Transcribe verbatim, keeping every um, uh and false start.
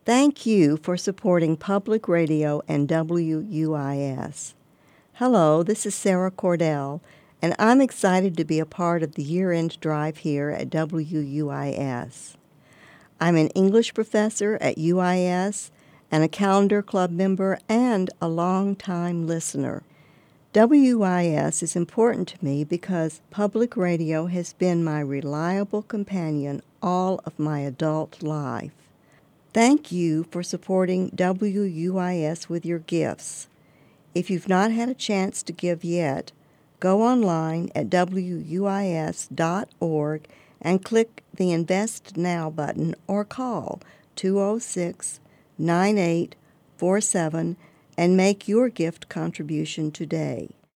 Thank you for supporting Public Radio and W U I S. Hello, this is Sarah Cordell, and I'm excited to be a part of the year-end drive here at W U I S. I'm an English professor at U I S and a Calendar Club member and a long-time listener. W U I S is important to me because public radio has been my reliable companion all of my adult life. Thank you for supporting W U I S with your gifts. If you've not had a chance to give yet, go online at W U I S dot org and click the Invest Now button or call two oh six, nine eight four seven and make your gift contribution today.